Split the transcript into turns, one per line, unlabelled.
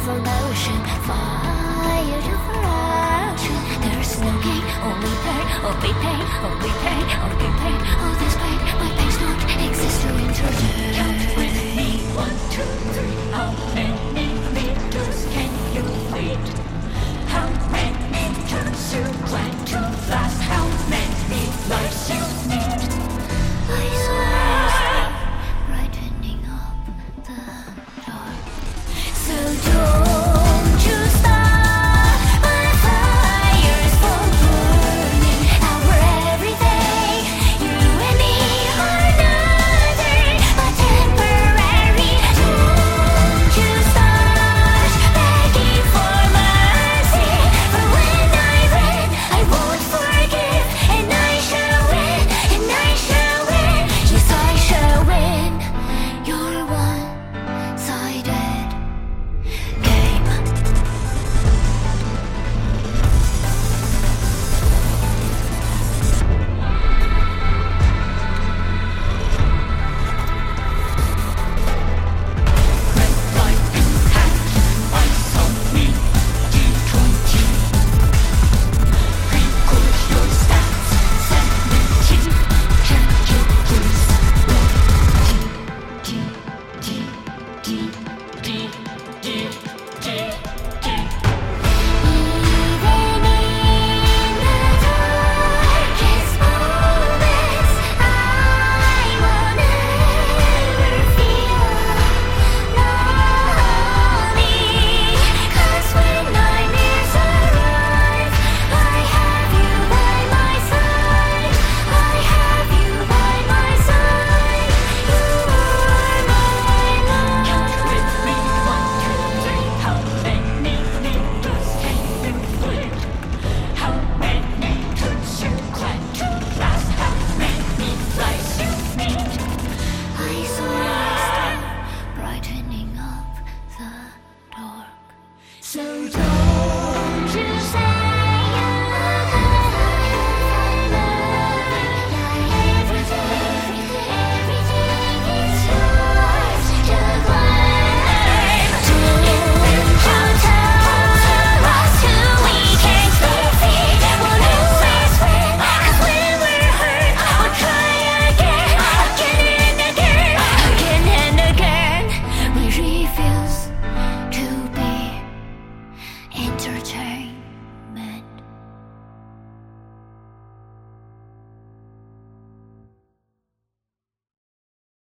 for motion, fire for action. There's no gain, only pain, only pain, only pain, only pain. All this pain, my pains don't exist to interject. Count with me, 1, 2, 3. How many meters can you lead? How many turns you plan to last? How many lives you need? I swear, brightening up the dark. So don't you stop my fires from burning out for everything. You and me are nothing but temporary. Don't you start begging for mercy. For when I win, I won't forgive, and I shall win, and I shall win. Yes, I shall win. You're one-sided game. Red light in hand, eyes on me, D20. Record your stats, 17. Check your pulse. D, D, D, D, D, D, D. Even in the darkest moments, I will never feel lonely. 'Cause when nightmares arrive, I have you by my side. I have you by my side. You are my love. Count with me, 1, 2, 3. How many needles can you bleed? How many turns you plan to last? How many lives you need? I swear, brightening up the dark. So don't you say everything is yours to claim. Don't you tell us who we can't defeat. We'll always win, 'cause when we're hurt, we'll try again, again and again, again and again. We refuse